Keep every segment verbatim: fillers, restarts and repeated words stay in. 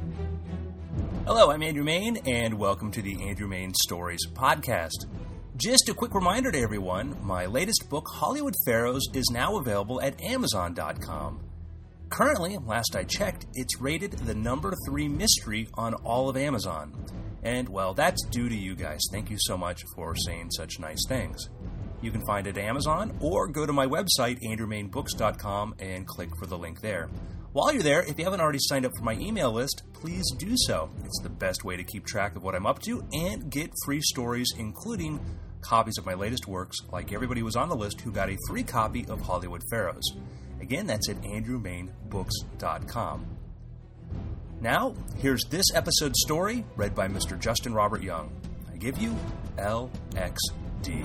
Hello, I'm Andrew Main, and welcome to the Andrew Main Stories podcast. Just a quick reminder to everyone, my latest book, Hollywood Pharaohs, is now available at Amazon dot com. Currently, last I checked, it's rated the number three mystery on all of Amazon. And, well, that's due to you guys. Thank you so much for saying such nice things. You can find it at Amazon, or go to my website, andrew main books dot com, and click for the link there. While you're there, if you haven't already signed up for my email list, please do so. It's the best way to keep track of what I'm up to and get free stories, including copies of my latest works, like everybody was on the list who got a free copy of Hollywood Pharaohs. Again, that's at andrew main books dot com. Now, here's this episode's story, read by Mister Justin Robert Young. I give you L X D.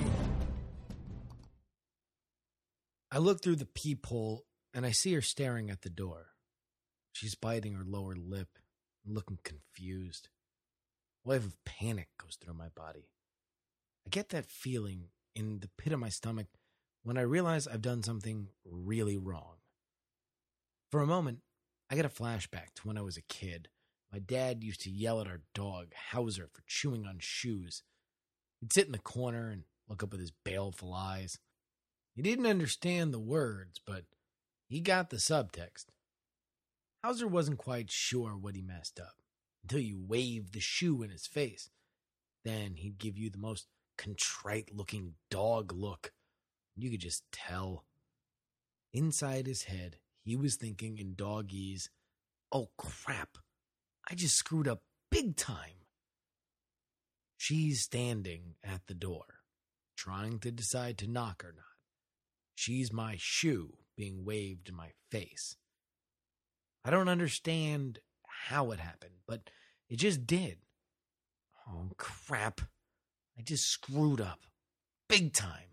I look through the peephole, and I see her staring at the door. She's biting her lower lip and looking confused. A wave of panic goes through my body. I get that feeling in the pit of my stomach when I realize I've done something really wrong. For a moment, I get a flashback to when I was a kid. My dad used to yell at our dog, Hauser, for chewing on shoes. He'd sit in the corner and look up with his baleful eyes. He didn't understand the words, but he got the subtext. Hauser wasn't quite sure what he messed up until you waved the shoe in his face. Then he'd give you the most contrite-looking dog look. You could just tell. Inside his head, he was thinking in dogese, "Oh crap, I just screwed up big time." She's standing at the door, trying to decide to knock or not. She's my shoe being waved in my face. I don't understand how it happened, but it just did. Oh, crap. I just screwed up. Big time.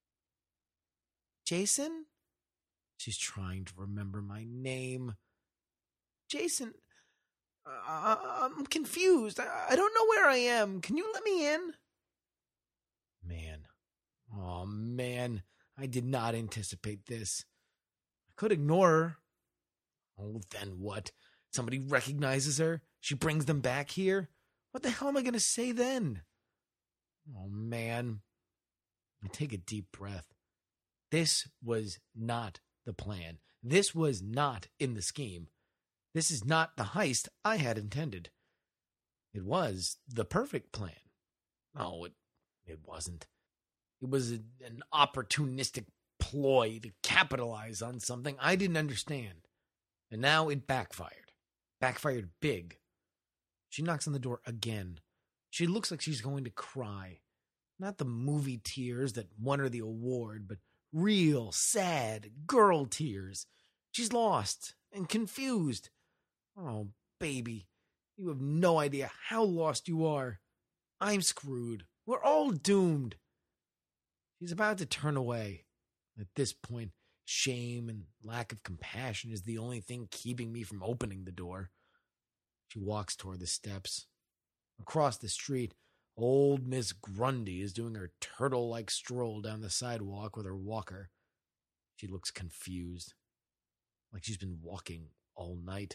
Jason? She's trying to remember my name. Jason, uh, I'm confused. I, I don't know where I am. Can you let me in? Man. Oh, man. I did not anticipate this. I could ignore her. Oh, then what? Somebody recognizes her? She brings them back here? What the hell am I going to say then? Oh, man. I take a deep breath. This was not the plan. This was not in the scheme. This is not the heist I had intended. It was the perfect plan. No, it, it wasn't. It was a, an opportunistic ploy to capitalize on something I didn't understand. And now it backfired. Backfired big. She knocks on the door again. She looks like she's going to cry. Not the movie tears that won her the award, but real, sad girl tears. She's lost and confused. Oh, baby, you have no idea how lost you are. I'm screwed. We're all doomed. She's about to turn away. At this point, shame and lack of compassion is the only thing keeping me from opening the door. She walks toward the steps. Across the street, old Miss Grundy is doing her turtle-like stroll down the sidewalk with her walker. She looks confused, like she's been walking all night.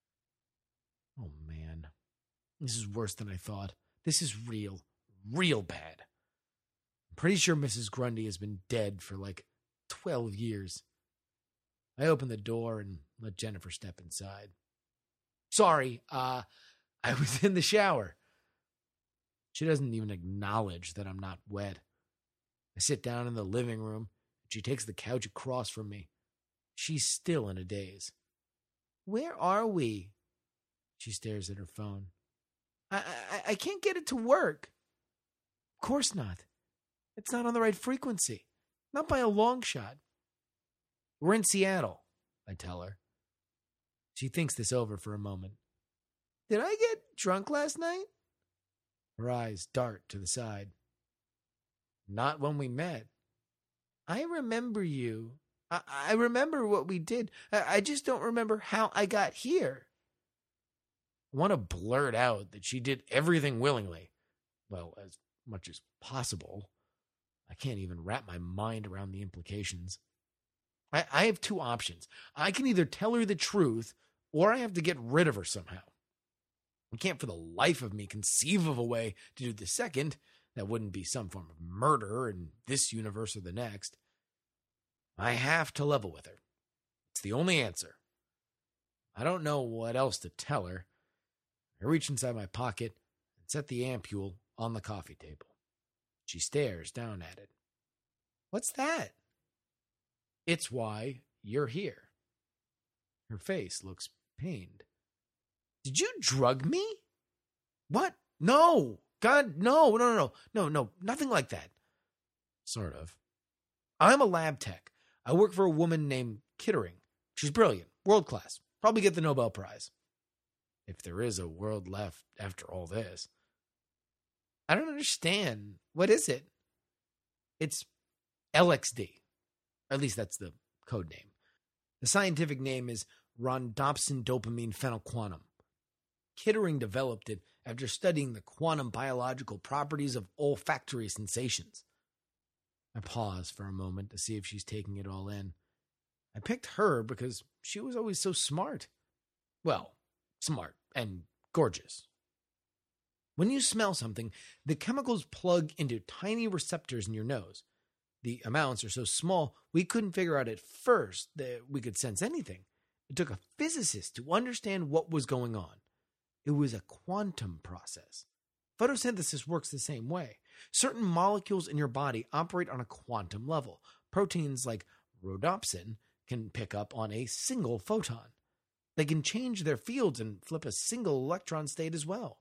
Oh, man. This is worse than I thought. This is real, real bad. I'm pretty sure Missus Grundy has been dead for like twelve years. I open the door and let Jennifer step inside. Sorry, uh, I was in the shower. She doesn't even acknowledge that I'm not wet. I sit down in the living room, and she takes the couch across from me. She's still in a daze. Where are we? She stares at her phone. I, I, I can't get it to work. Of course not. It's not on the right frequency. Not by a long shot. We're in Seattle, I tell her. She thinks this over for a moment. Did I get drunk last night? Her eyes dart to the side. Not when we met. I remember you. I, I remember what we did. I, I just don't remember how I got here. I want to blurt out that she did everything willingly. Well, as much as possible. I can't even wrap my mind around the implications. I, I have two options. I can either tell her the truth, or I have to get rid of her somehow. I can't for the life of me conceive of a way to do the second that wouldn't be some form of murder in this universe or the next. I have to level with her. It's the only answer. I don't know what else to tell her. I reach inside my pocket and set the ampule on the coffee table. She stares down at it. What's that? It's why you're here. Her face looks pained. Did you drug me? What? No. God, no, no, no, no, no, no, nothing like that. Sort of. I'm a lab tech. I work for a woman named Kittering. She's brilliant, world class, probably get the Nobel Prize. If there is a world left after all this. I don't understand. What is it? It's L X D. Or at least that's the code name. The scientific name is rhodopsin dopamine phenylquantum. Kittering developed it after studying the quantum biological properties of olfactory sensations. I pause for a moment to see if she's taking it all in. I picked her because she was always so smart. Well, smart and gorgeous. When you smell something, the chemicals plug into tiny receptors in your nose. The amounts are so small, we couldn't figure out at first that we could sense anything. It took a physicist to understand what was going on. It was a quantum process. Photosynthesis works the same way. Certain molecules in your body operate on a quantum level. Proteins like rhodopsin can pick up on a single photon. They can change their fields and flip a single electron state as well.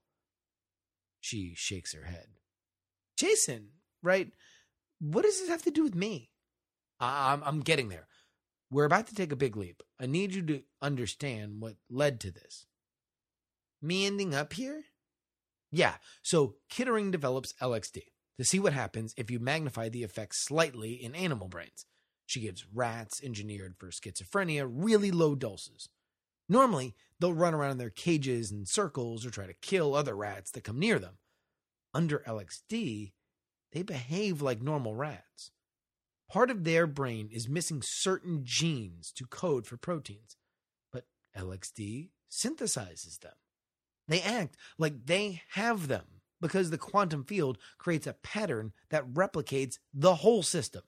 She shakes her head. Jason, right? What does this have to do with me? I'm, I'm getting there. We're about to take a big leap. I need you to understand what led to this. Me ending up here? Yeah, so Kittering develops L X D to see what happens if you magnify the effects slightly in animal brains. She gives rats engineered for schizophrenia really low doses. Normally, they'll run around in their cages in circles or try to kill other rats that come near them. Under L X D, they behave like normal rats. Part of their brain is missing certain genes to code for proteins, but L X D synthesizes them. They act like they have them because the quantum field creates a pattern that replicates the whole system.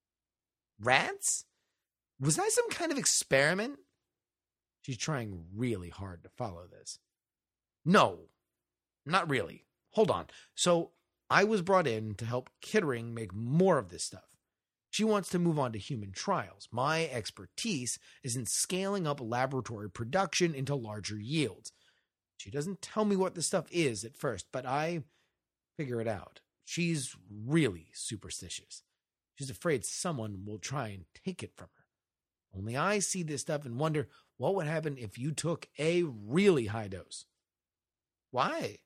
Rats? Was that some kind of experiment? She's trying really hard to follow this. No, not really. Hold on. So I was brought in to help Kittering make more of this stuff. She wants to move on to human trials. My expertise is in scaling up laboratory production into larger yields. She doesn't tell me what the stuff is at first, but I figure it out. She's really superstitious. She's afraid someone will try and take it from her. Only I see this stuff and wonder what would happen if you took a really high dose. Why?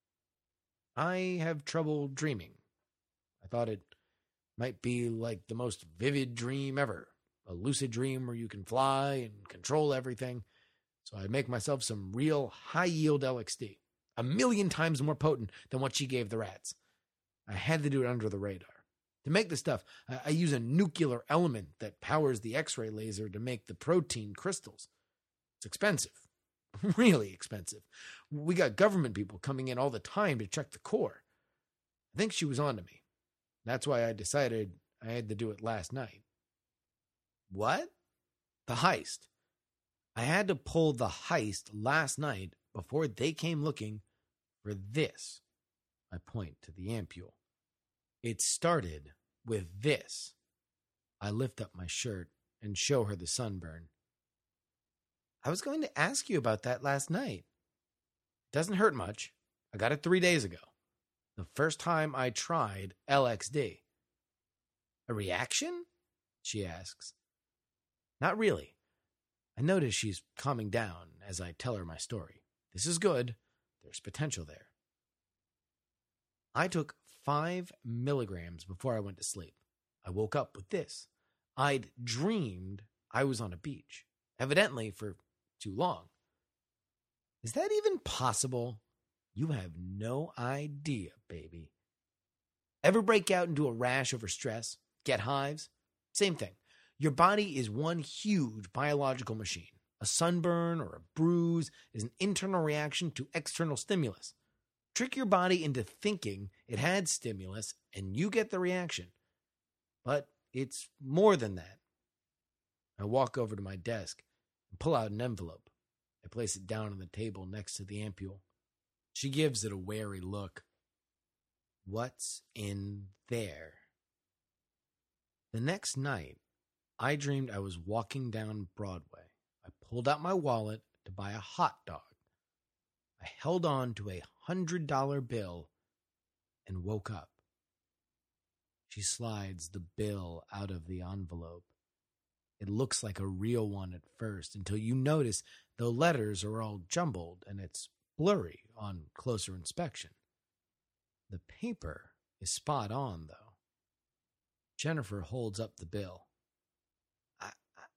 I have trouble dreaming. I thought it might be like the most vivid dream ever. A lucid dream where you can fly and control everything. So I make myself some real high-yield L X D, a million times more potent than what she gave the rats. I had to do it under the radar. To make the stuff, I, I use a nuclear element that powers the X-ray laser to make the protein crystals. It's expensive, really expensive. We got government people coming in all the time to check the core. I think she was on to me. That's why I decided I had to do it last night. What? The heist. I had to pull the heist last night before they came looking for this. I point to the ampule. It started with this. I lift up my shirt and show her the sunburn. I was going to ask you about that last night. It doesn't hurt much. I got it three days ago. The first time I tried L X D. A reaction? She asks. Not really. I notice she's calming down as I tell her my story. This is good. There's potential there. I took five milligrams before I went to sleep. I woke up with this. I'd dreamed I was on a beach, evidently for too long. Is that even possible? You have no idea, baby. Ever break out into a rash over stress? Get hives? Same thing. Your body is one huge biological machine. A sunburn or a bruise is an internal reaction to external stimulus. Trick your body into thinking it had stimulus and you get the reaction. But it's more than that. I walk over to my desk and pull out an envelope. I place it down on the table next to the ampule. She gives it a wary look. What's in there? The next night, I dreamed I was walking down Broadway. I pulled out my wallet to buy a hot dog. I held on to a hundred dollar bill and woke up. She slides the bill out of the envelope. It looks like a real one at first until you notice the letters are all jumbled and it's blurry on closer inspection. The paper is spot on, though. Jennifer holds up the bill. I,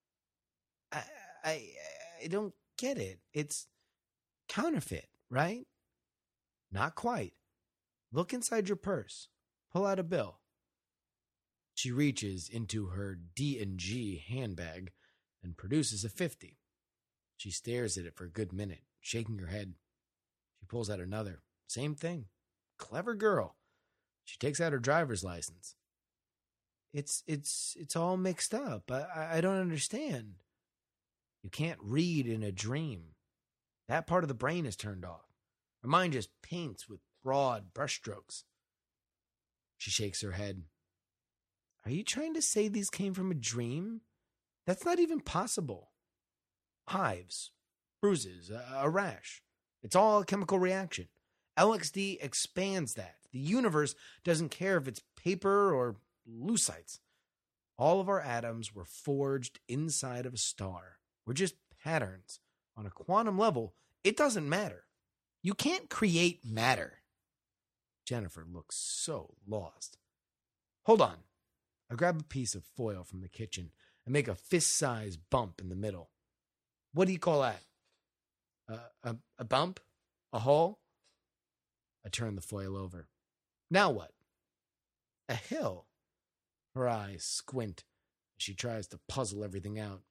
I, I, I don't get it. It's counterfeit, right? Not quite. Look inside your purse. Pull out a bill. She reaches into her D and G handbag and produces a fifty. She stares at it for a good minute, shaking her head. She pulls out another. Same thing. Clever girl. She takes out her driver's license. It's it's it's all mixed up. I, I don't understand. You can't read in a dream. That part of the brain is turned off. Her mind just paints with broad brushstrokes. She shakes her head. Are you trying to say these came from a dream? That's not even possible. Hives, bruises, a, a rash. It's all a chemical reaction. L X D expands that. The universe doesn't care if it's paper or lucite. All of our atoms were forged inside of a star. We're just patterns. On a quantum level, it doesn't matter. You can't create matter. Jennifer looks so lost. Hold on. I grab a piece of foil from the kitchen and make a fist-sized bump in the middle. What do you call that? Uh, a, a bump? A hole? I turn the foil over. Now what? A hill. Her eyes squint as she tries to puzzle everything out.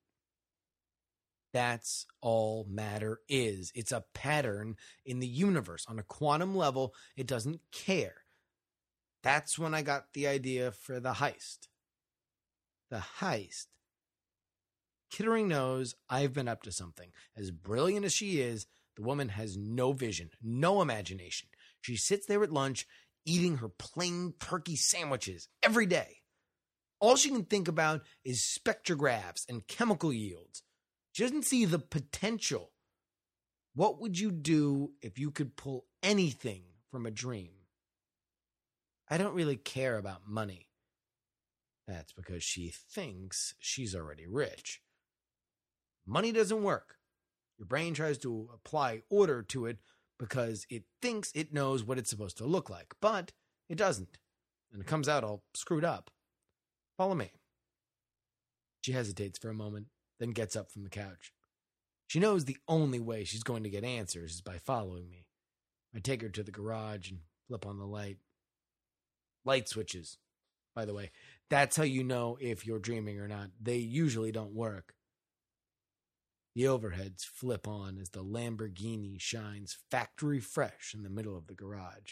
That's all matter is. It's a pattern in the universe. On a quantum level, it doesn't care. That's when I got the idea for the heist. The heist. Kittering knows I've been up to something. As brilliant as she is, the woman has no vision, no imagination. She sits there at lunch, eating her plain turkey sandwiches every day. All she can think about is spectrographs and chemical yields. She doesn't see the potential. What would you do if you could pull anything from a dream? I don't really care about money. That's because she thinks she's already rich. Money doesn't work. Your brain tries to apply order to it because it thinks it knows what it's supposed to look like, but it doesn't, and it comes out all screwed up. Follow me. She hesitates for a moment, then gets up from the couch. She knows the only way she's going to get answers is by following me. I take her to the garage and flip on the light. Light switches, by the way. That's how you know if you're dreaming or not. They usually don't work. The overheads flip on as the Lamborghini shines factory fresh in the middle of the garage.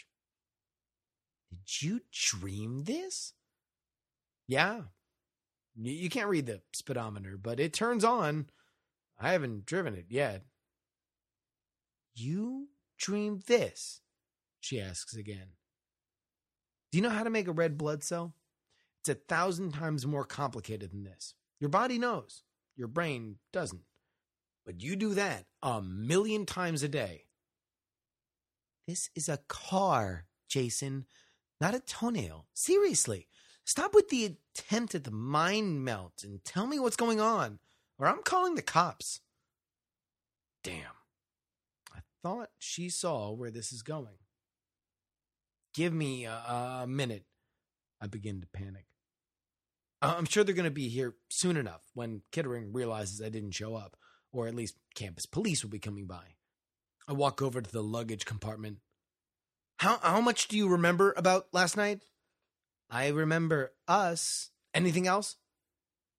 Did you dream this? Yeah. You can't read the speedometer, but it turns on. I haven't driven it yet. You dreamed this? She asks again. Do you know how to make a red blood cell? It's a thousand times more complicated than this. Your body knows. Your brain doesn't. But you do that a million times a day. This is a car, Jason, not a toenail. Seriously, stop with the attempt at the mind melt and tell me what's going on, or I'm calling the cops. Damn. I thought she saw where this is going. Give me a, a minute. I begin to panic. I'm sure they're going to be here soon enough when Kittering realizes I didn't show up. Or at least campus police will be coming by. I walk over to the luggage compartment. How how much do you remember about last night? I remember us. Anything else?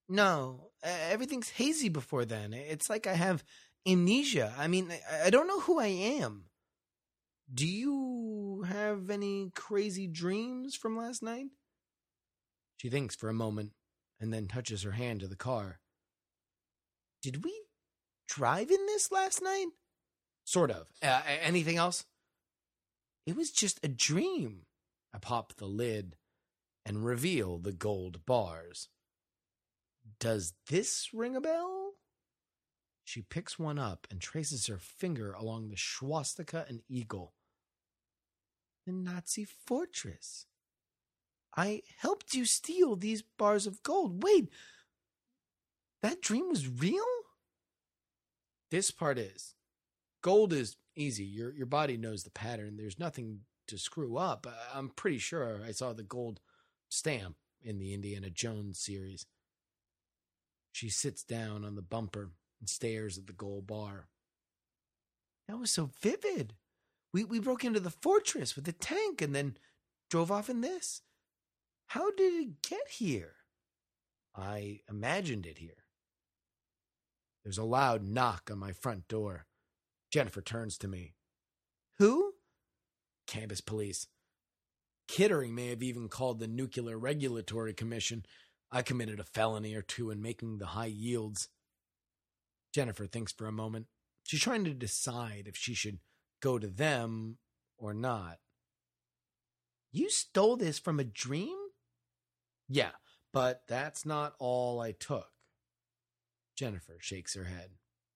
No, e- everything's hazy before then. It's like I have amnesia. I mean, I, I don't know who I am. Do you have any crazy dreams from last night? She thinks for a moment and then touches her hand to the car. Did we drive in this last night? Sort of. Uh, anything else? It was just a dream. I pop the lid and reveal the gold bars. Does this ring a bell? She picks one up and traces her finger along the swastika and eagle. The Nazi fortress. I helped you steal these bars of gold. Wait, that dream was real? This part is. Gold is easy. Your your body knows the pattern. There's nothing to screw up. I'm pretty sure I saw the gold stamp in the Indiana Jones series. She sits down on the bumper and stares at the gold bar. That was so vivid. We we broke into the fortress with the tank and then drove off in this. How did it get here? I imagined it here. There's a loud knock on my front door. Jennifer turns to me. Who? Campus police. Kittering may have even called the Nuclear Regulatory Commission. I committed a felony or two in making the high yields. Jennifer thinks for a moment. She's trying to decide if she should go to them or not. You stole this from a dream? Yeah, but that's not all I took. Jennifer shakes her head.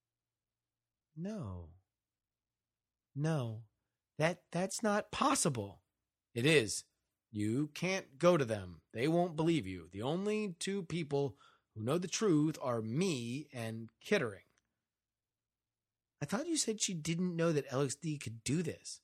No. No. That that's not possible. It is. You can't go to them. They won't believe you. The only two people who know the truth are me and Kittering. I thought you said she didn't know that L S D could do this.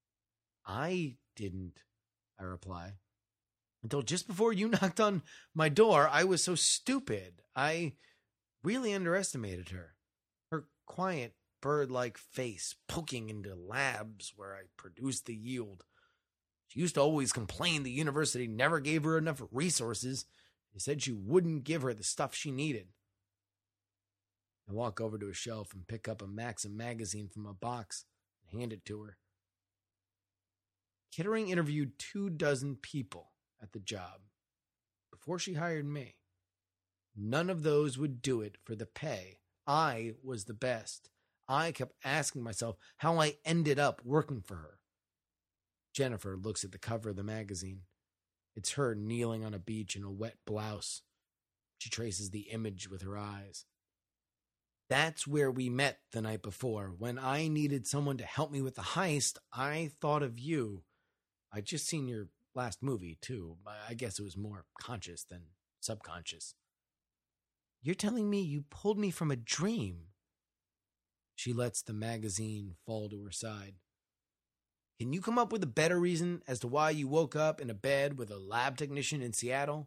I didn't, I reply. Until just before you knocked on my door, I was so stupid. I really underestimated her. Her quiet, bird-like face poking into labs where I produced the yield. She used to always complain the university never gave her enough resources. They said she wouldn't give her the stuff she needed. I walk over to a shelf and pick up a Maxim magazine from a box and hand it to her. Kittering interviewed two dozen people at the job before she hired me. None of those would do it for the pay. I was the best. I kept asking myself how I ended up working for her. Jennifer looks at the cover of the magazine. It's her kneeling on a beach in a wet blouse. She traces the image with her eyes. That's where we met the night before. When I needed someone to help me with the heist, I thought of you. I'd just seen your last movie, too. I guess it was more conscious than subconscious. You're telling me you pulled me from a dream? She lets the magazine fall to her side. Can you come up with a better reason as to why you woke up in a bed with a lab technician in Seattle?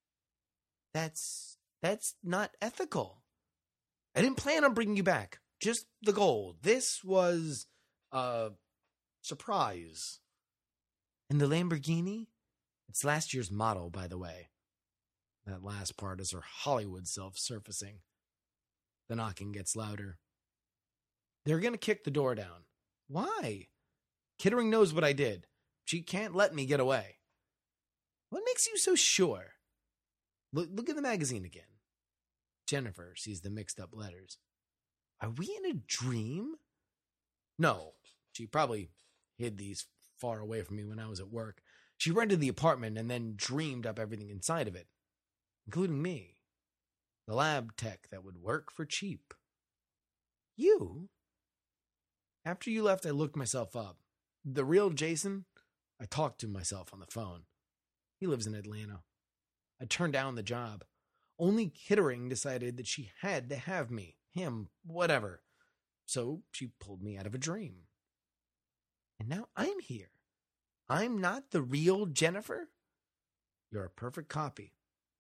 That's, that's not ethical. I didn't plan on bringing you back. Just the gold. This was a surprise. And the Lamborghini? It's last year's model, by the way. That last part is her Hollywood self surfacing. The knocking gets louder. They're going to kick the door down. Why? Kittering knows what I did. She can't let me get away. What makes you so sure? Look, look at the magazine again. Jennifer sees the mixed up letters. Are we in a dream? No. She probably hid these far away from me when I was at work. She rented the apartment and then dreamed up everything inside of it, including me. The lab tech that would work for cheap. You? After you left, I looked myself up. The real Jason? I talked to myself on the phone. He lives in Atlanta. I turned down the job. Only Kittering decided that she had to have me, him, whatever. So she pulled me out of a dream. And now I'm here. I'm not the real Jennifer. You're a perfect copy.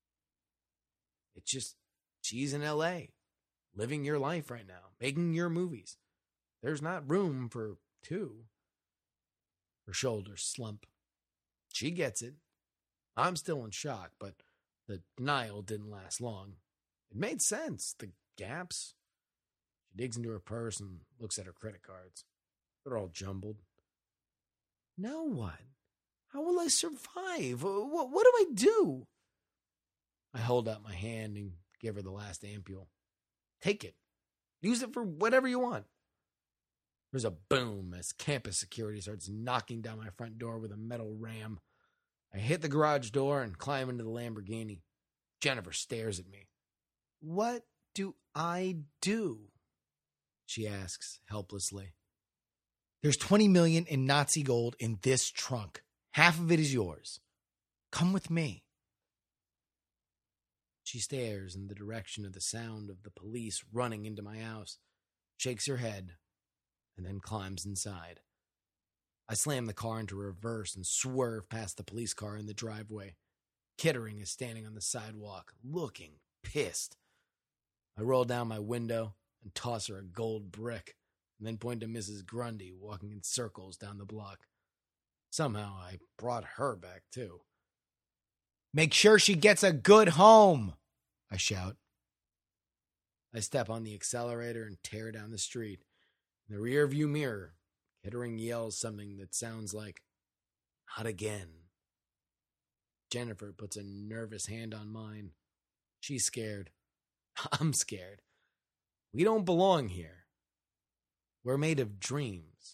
It's just, she's in L A, living your life right now, making your movies. There's not room for two. Her shoulders slump. She gets it. I'm still in shock, but the denial didn't last long. It made sense. The gaps. She digs into her purse and looks at her credit cards. They're all jumbled. Now what? How will I survive? What, what do I do? I hold out my hand and give her the last ampule. Take it. Use it for whatever you want. There's a boom as campus security starts knocking down my front door with a metal ram. I hit the garage door and climb into the Lamborghini. Jennifer stares at me. What do I do? She asks helplessly. There's twenty million dollars in Nazi gold in this trunk. Half of it is yours. Come with me. She stares in the direction of the sound of the police running into my house, shakes her head, and then climbs inside. I slam the car into reverse and swerve past the police car in the driveway. Kittering is standing on the sidewalk, looking pissed. I roll down my window and toss her a gold brick, and then point to Missus Grundy walking in circles down the block. Somehow I brought her back, too. Make sure she gets a good home, I shout. I step on the accelerator and tear down the street. In the rearview mirror, Kittering yells something that sounds like, not again. Jennifer puts a nervous hand on mine. She's scared. I'm scared. We don't belong here. We're made of dreams.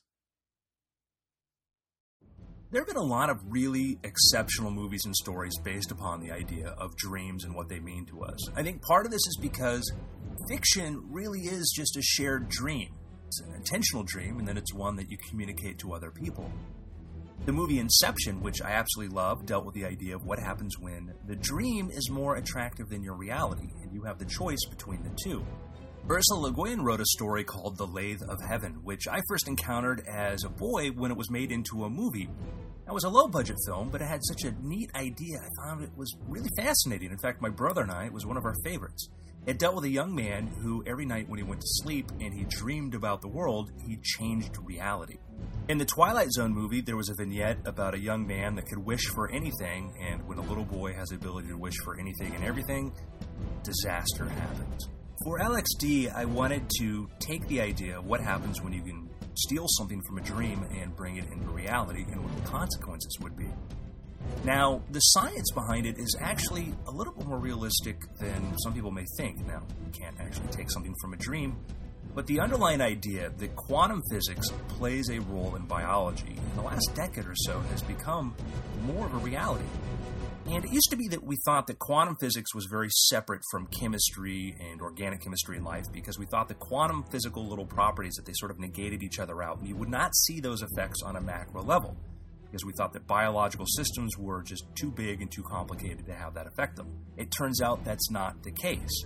There have been a lot of really exceptional movies and stories based upon the idea of dreams and what they mean to us. I think part of this is because fiction really is just a shared dream. It's an intentional dream, and then it's one that you communicate to other people. The movie Inception, which I absolutely love, dealt with the idea of what happens when the dream is more attractive than your reality, and you have the choice between the two. Ursula Le Guin wrote a story called The Lathe of Heaven, which I first encountered as a boy when it was made into a movie. It was a low-budget film, but it had such a neat idea. I found it was really fascinating. In fact, my brother and I, it was one of our favorites. It dealt with a young man who, every night when he went to sleep and he dreamed about the world, he changed reality. In the Twilight Zone movie, there was a vignette about a young man that could wish for anything, and when a little boy has the ability to wish for anything and everything, disaster happens. For L X D, I wanted to take the idea of what happens when you can steal something from a dream and bring it into reality and what the consequences would be. Now, the science behind it is actually a little bit more realistic than some people may think. Now, you can't actually take something from a dream, but the underlying idea that quantum physics plays a role in biology in the last decade or so has become more of a reality. And it used to be that we thought that quantum physics was very separate from chemistry and organic chemistry in life because we thought the quantum physical little properties that they sort of negated each other out, and you would not see those effects on a macro level because we thought that biological systems were just too big and too complicated to have that affect them. It turns out that's not the case.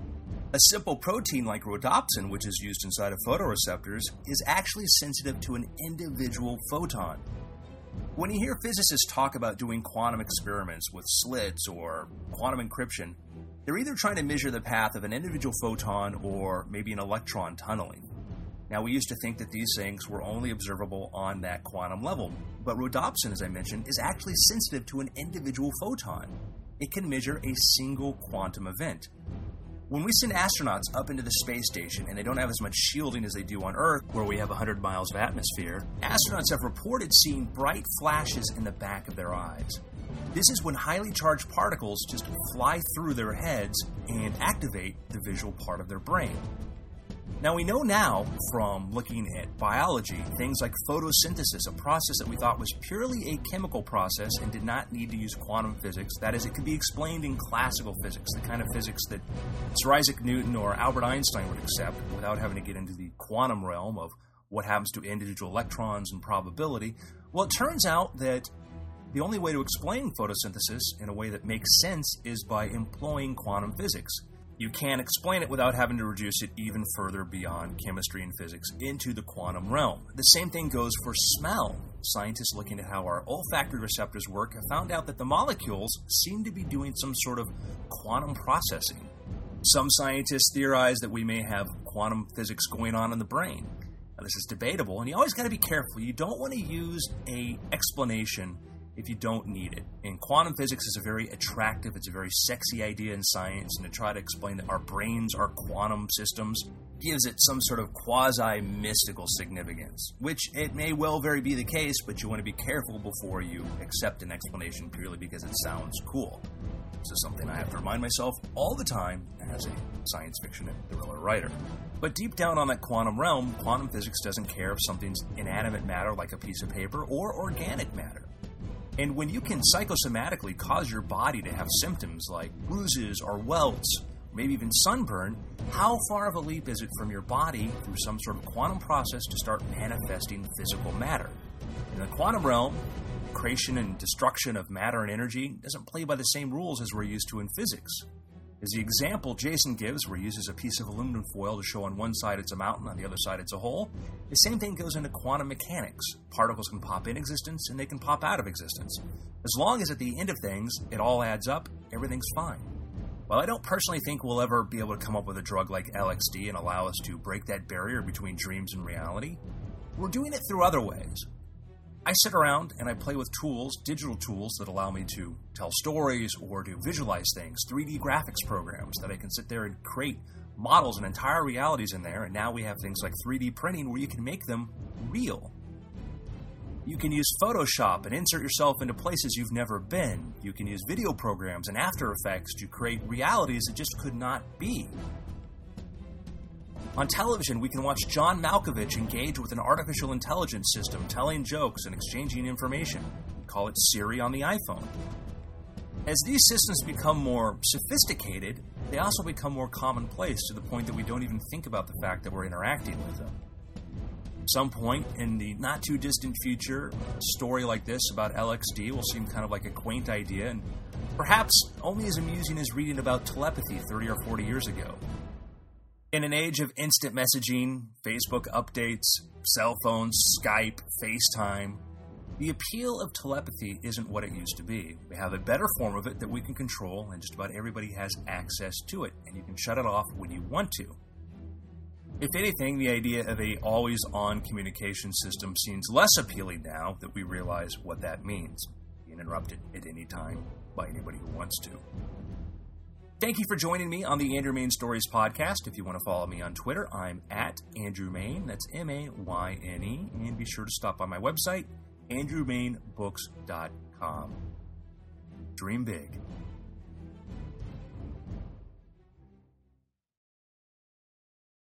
A simple protein like rhodopsin, which is used inside of photoreceptors, is actually sensitive to an individual photon. When you hear physicists talk about doing quantum experiments with slits or quantum encryption, they're either trying to measure the path of an individual photon or maybe an electron tunneling. Now, we used to think that these things were only observable on that quantum level, but rhodopsin, as I mentioned, is actually sensitive to an individual photon. It can measure a single quantum event. When we send astronauts up into the space station and they don't have as much shielding as they do on Earth, where we have one hundred miles of atmosphere, astronauts have reported seeing bright flashes in the back of their eyes. This is when highly charged particles just fly through their heads and activate the visual part of their brain. Now, we know now from looking at biology, things like photosynthesis, a process that we thought was purely a chemical process and did not need to use quantum physics. That is, it could be explained in classical physics, the kind of physics that Sir Isaac Newton or Albert Einstein would accept without having to get into the quantum realm of what happens to individual electrons and probability. Well, it turns out that the only way to explain photosynthesis in a way that makes sense is by employing quantum physics. You can't explain it without having to reduce it even further beyond chemistry and physics into the quantum realm. The same thing goes for smell. Scientists looking at how our olfactory receptors work have found out that the molecules seem to be doing some sort of quantum processing. Some scientists theorize that we may have quantum physics going on in the brain. Now, this is debatable, and you always got to be careful. You don't want to use an explanation if you don't need it. And quantum physics is a very attractive, it's a very sexy idea in science, and to try to explain that our brains are quantum systems gives it some sort of quasi-mystical significance, which it may well very be the case, but you want to be careful before you accept an explanation purely because it sounds cool. This is something I have to remind myself all the time as a science fiction and thriller writer. But deep down on that quantum realm, quantum physics doesn't care if something's inanimate matter like a piece of paper or organic matter. And when you can psychosomatically cause your body to have symptoms like bruises or welts, maybe even sunburn, how far of a leap is it from your body through some sort of quantum process to start manifesting physical matter? In the quantum realm, creation and destruction of matter and energy doesn't play by the same rules as we're used to in physics. As the example Jason gives, where he uses a piece of aluminum foil to show on one side it's a mountain, on the other side it's a hole, the same thing goes into quantum mechanics. Particles can pop in existence and they can pop out of existence. As long as at the end of things it all adds up, everything's fine. While I don't personally think we'll ever be able to come up with a drug like L X D and allow us to break that barrier between dreams and reality, we're doing it through other ways. I sit around and I play with tools, digital tools that allow me to tell stories or to visualize things, three D graphics programs that I can sit there and create models and entire realities in there, and now we have things like three D printing where you can make them real. You can use Photoshop and insert yourself into places you've never been. You can use video programs and After Effects to create realities that just could not be. On television, we can watch John Malkovich engage with an artificial intelligence system, telling jokes and exchanging information. We call it Siri on the iPhone. As these systems become more sophisticated, they also become more commonplace to the point that we don't even think about the fact that we're interacting with them. At some point in the not-too-distant future, a story like this about L X D will seem kind of like a quaint idea, and perhaps only as amusing as reading about telepathy thirty or forty years ago. In an age of instant messaging, Facebook updates, cell phones, Skype, FaceTime, the appeal of telepathy isn't what it used to be. We have a better form of it that we can control, and just about everybody has access to it, and you can shut it off when you want to. If anything, the idea of a always-on communication system seems less appealing now that we realize what that means, being interrupted at any time by anybody who wants to. Thank you for joining me on the Andrew Mayne Stories podcast. If you want to follow me on Twitter, I'm at Andrew Mayne. That's M A Y N E. And be sure to stop by my website, andrew mayne books dot com. Dream big.